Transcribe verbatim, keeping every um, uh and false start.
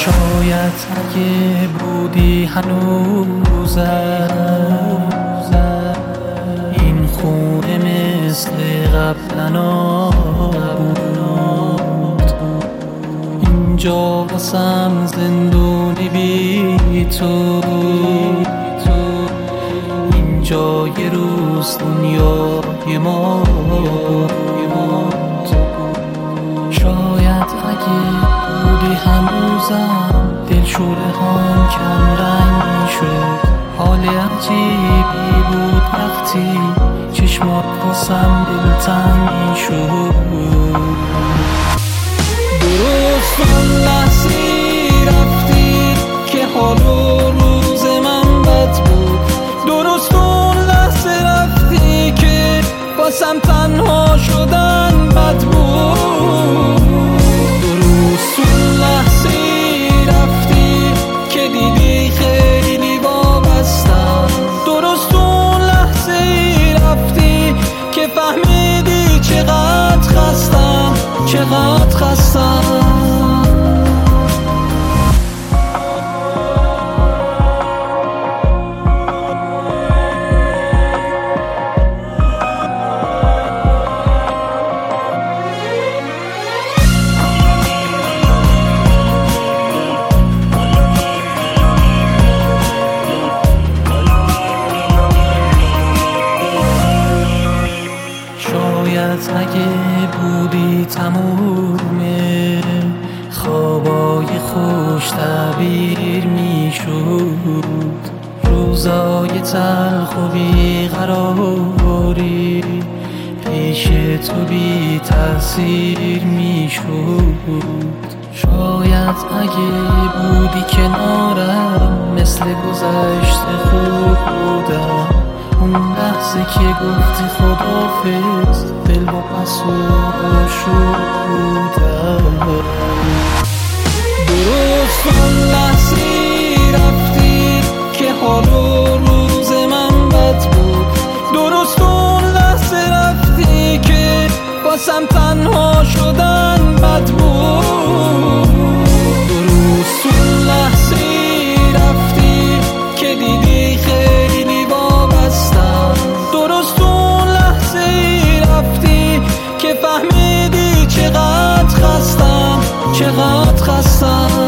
شاید اگه بودی هنوزم این خونه مثل قبلا نبود. اینجا واسم زندونی بی تو، اینجا یه روز دنیای ما بود. شاید اگه بودی هنوزم دلشوره هم کم رنگ میشد. حال عجیبی بود وقتی چشمات واسم دلتنگ میشد. درست اون لحظه رفتی که حال و روز من بد بود. درست اون لحظه رفتی که واسم تنها شدن بد بود. درست اون لحظه رفتی که دیدی خیلی وابستم. درست اون لحظه رفتی که فهمیدی چقدر خستم، چقدر خستم. اگه بودی تمومه خوابای خوش تعبیر میشد. روزای تلخ و بیقراری پیش تو بی تأثیر میشد. شاید اگه بودی کنارم مثل گذشته خوب بودم. اون لحظه که گفتی خداحافظ دل با پس و آشوب بودم. درست اون لحظه رفتی که حال و روز من بد بود. درست اون لحظه رفتی که واسم تنها شدن بد بود. درست اون لحظه رفتی که دیدی خیلی وابستم. درست اون لحظه رفتی که فهمیدی چقدر خستم، چقدر خستم.